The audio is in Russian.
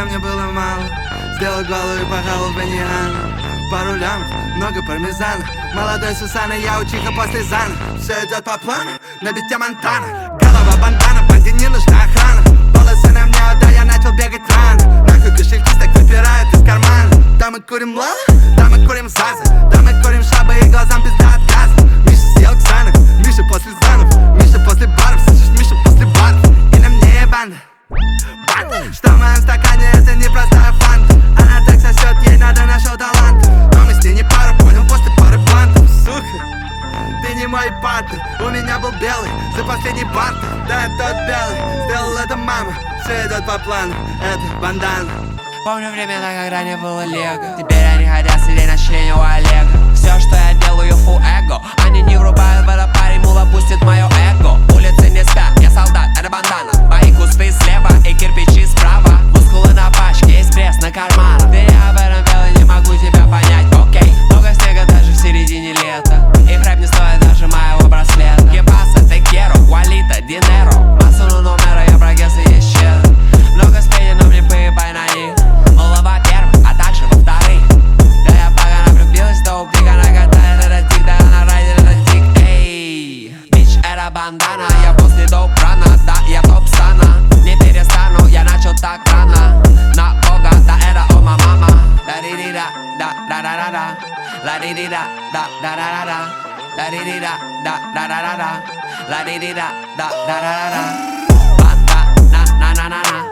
когда мне было мало. Сделал голову и пахал в баньяна. Пару лямов, много пармезана. Молодой Сусана, я учиха после Зана. Все идет по плану, на бите Монтана. Голова бандана, банде не нужна охрана. Волосы на мне, да я начал бегать рано. Нахуй кошельки так выпирают из кармана. Да мы курим лала, да мы курим зазы. Да мы курим шабы и глазам пизда от газа. Миша съел Ксанов, Миша после Занов. Миша после баров, слышишь, Миша после баров. И на мне банда, банда. Что в моем стакане, это не простая фанта. Она так сосет, ей надо нашел талант. Но мы с ней не пара, понял, после пары плантов. Сука, ты не мой партнер. У меня был белый за последний партер. Да, тот белый, сделал это мама. Все идет по плану, это бандана. Помню времена, когда не было лего. Теперь они хотят сидеть на члене у Олега. Все, что я делаю, full эго. Они не врубают в это, парень, мула пустит мое эго. Улицы не спят, я солдат, это бандана. Мои кусты слева и кирпичи справа. Мускулы на пачке, есть пресс на карманах. Ты я об этом белый, не могу тебя понять, окей. Много снега даже в середине лета. Их рэп не стоит даже моего браслета. Кепаса, текеро, валита, динеро. Массу номера, я прогресс и есть щедро. Много спений, но мне поебай на них. Мула во-первых, а также во-вторых. Да я погано влюбилась, доуп, дига накатает этот тик. Да она райдер, этот тик, эй. Бич, это бандана, я после доуп рана. Да, я топ стана, не перестану, я начал так рано. На бога, да это о мама. Да-ди-ди-да, да-да-да-да-да. Ла-ди-ди-да, да-да-да-да-да. Да-ди-ди-да, да-да-да-да-да. Ла-ди-ди-да, да-да-да-да-да. Банда, на-на-на-на.